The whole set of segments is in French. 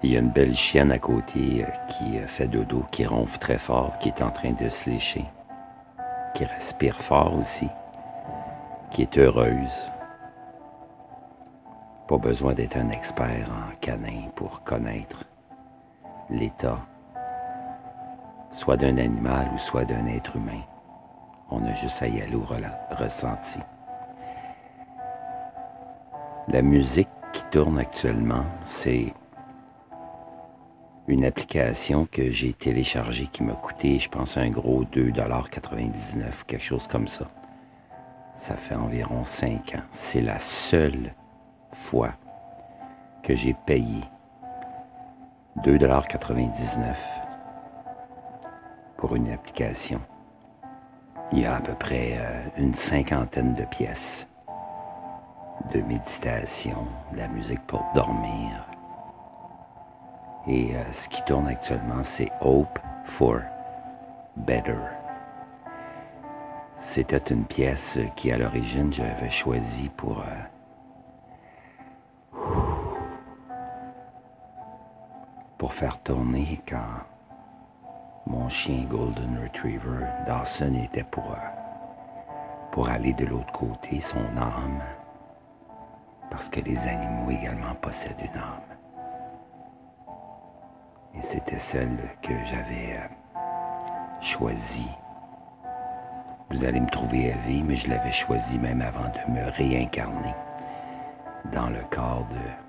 Il y a une belle chienne à côté qui fait dodo, qui ronfle très fort, qui est en train de se lécher, qui respire fort aussi, qui est heureuse. Pas besoin d'être un expert en canin pour connaître l'état, soit d'un animal ou soit d'un être humain. On a juste à y aller au ressenti. La musique qui tourne actuellement, c'est une application que j'ai téléchargée qui m'a coûté, je pense, un gros 2,99 $, quelque chose comme ça. Ça fait environ 5 ans. C'est la seule fois que j'ai payé 2,99 $ pour une application. Il y a à peu près une 50aine de pièces de méditation, de la musique pour dormir. Et ce qui tourne actuellement, c'est Hope for Better. C'était une pièce qui, à l'origine, j'avais choisie pour faire tourner quand mon chien Golden Retriever, Dawson, était pour aller de l'autre côté, son âme, parce que les animaux également possèdent une âme. Et c'était celle que j'avais choisie. Vous allez me trouver éveillé, mais je l'avais choisie même avant de me réincarner dans le corps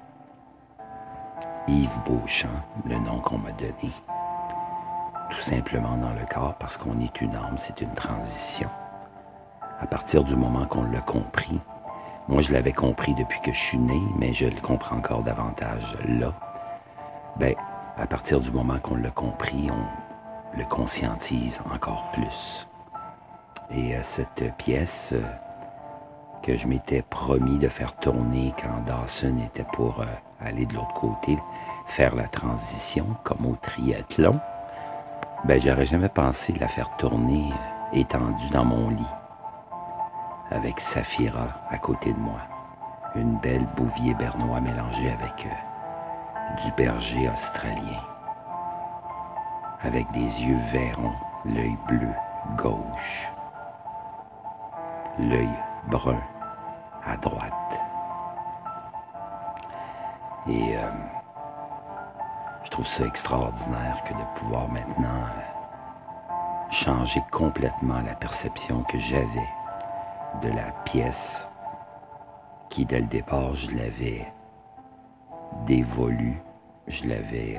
de Yves Beauchamp, le nom qu'on m'a donné. Tout simplement dans le corps parce qu'on est une âme, c'est une transition. À partir du moment qu'on l'a compris, moi je l'avais compris depuis que je suis né, mais je le comprends encore davantage là. À partir du moment qu'on l'a compris, on le conscientise encore plus. Et cette pièce que je m'étais promis de faire tourner quand Dawson était pour aller de l'autre côté, faire la transition comme au triathlon, j'aurais jamais pensé la faire tourner étendue dans mon lit, avec Saphira à côté de moi. Une belle bouvier bernois mélangée avec du berger australien, avec des yeux verrons, l'œil bleu gauche, l'œil brun à droite. Et je trouve ça extraordinaire que de pouvoir maintenant changer complètement la perception que j'avais de la pièce qui, dès le départ, je l'avais dévolue, je l'avais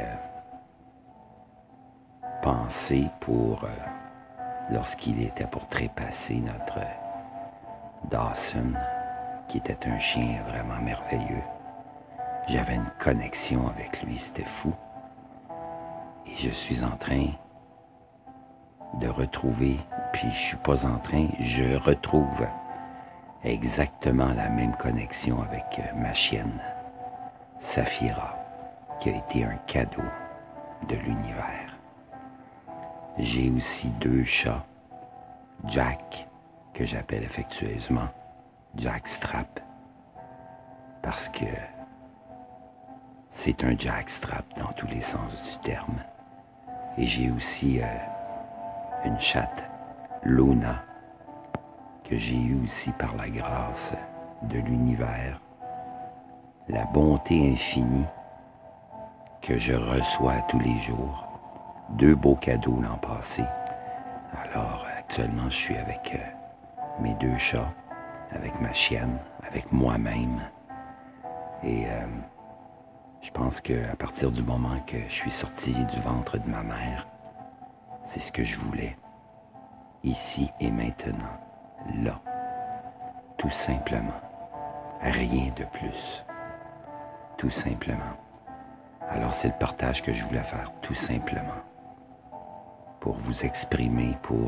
pensé pour lorsqu'il était pour trépasser notre Dawson, qui était un chien vraiment merveilleux. J'avais une connexion avec lui, c'était fou. Et je suis en train de retrouver, puis je suis pas en train, je retrouve exactement la même connexion avec ma chienne, Saphira, qui a été un cadeau de l'univers. J'ai aussi 2 chats, Jack, que j'appelle affectueusement Jack Strap, parce que c'est un Jackstrap dans tous les sens du terme. Et j'ai aussi une chatte, Luna, que j'ai eue aussi par la grâce de l'univers, la bonté infinie que je reçois tous les jours. 2 beaux cadeaux l'an passé. Alors actuellement je suis avec mes 2 chats, avec ma chienne, avec moi-même. Et je pense qu'à partir du moment que je suis sorti du ventre de ma mère, c'est ce que je voulais. Ici et maintenant, là. Tout simplement. Rien de plus. Tout simplement. Alors c'est le partage que je voulais faire, tout simplement. Pour vous exprimer, pour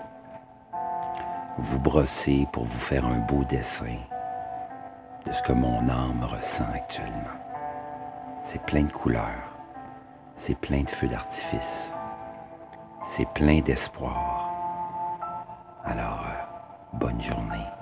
vous brosser, pour vous faire un beau dessin de ce que mon âme ressent actuellement. C'est plein de couleurs, c'est plein de feux d'artifice, c'est plein d'espoir. Alors, bonne journée.